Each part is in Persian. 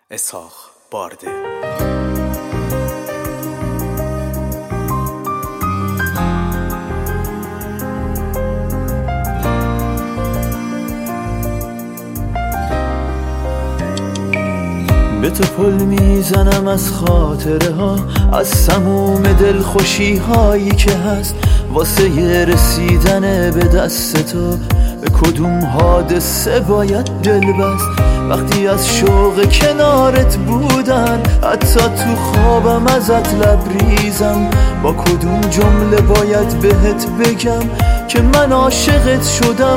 اسحاق بارده. به تو پل میزنم از خاطره ها، از سموم دلخوشی هایی که هست واسه یه رسیدن به دست تو. به کدوم حادثه باید دل بست وقتی از شوق کنارت بودن؟ حتی تو خوابم ازت لبریزم، با کدوم جمله باید بهت بگم که من عاشقت شدم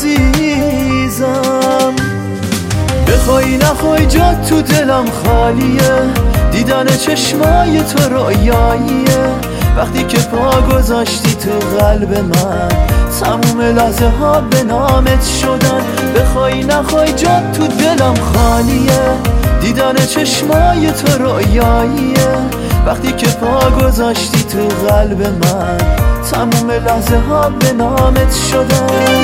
عزیزم؟ بخوای نخوای جات تو دلم خالیه، دیدن چشمای تو رویاییه. وقتی که پا گذاشتی تو قلب من تموم لحظه ها به نامت شدن. بخوای نخوای جات تو دلم خالیه، دیدن چشمای تو رویاییه. وقتی که پا گذاشتی تو قلب من تموم لحظه ها به نامت شدن.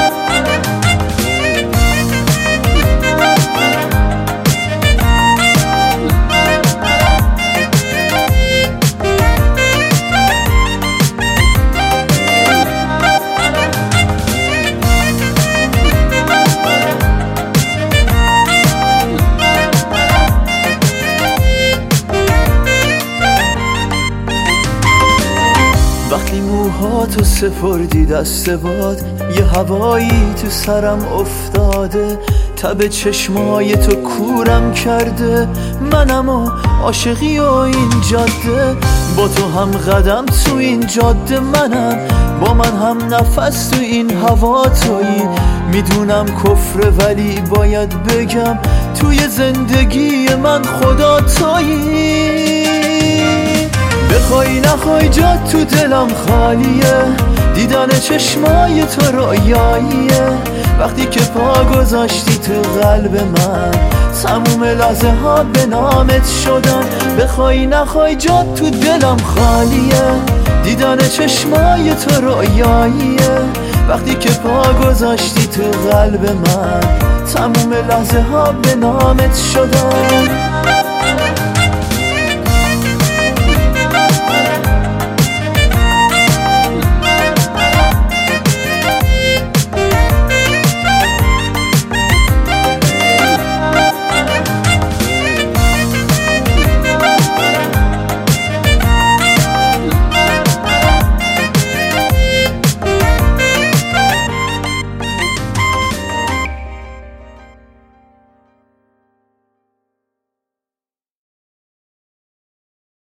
وقتی موهاتو سپردی دست باد، یه هوایی تو سرم افتاده، تب چشمای تو کورم کرده. منم و عاشقی و این جاده، با تو هم قدم تو این جاده منم، با من هم نفس تو این هوا تویی. میدونم کفره ولی باید بگم توی زندگی من خدا تویی. بخوای نخوای جات تو دلم خالیه، دیدن چشمای تو رویاییه. وقتی که پا گذاشتی تو قلب من تموم لحظه ها به نامت شدن. بخوای نخوای جات تو دلم خالیه، دیدن چشمای تو رویاییه. وقتی که پا گذاشتی تو قلب من تموم لحظه ها به نامت شدن.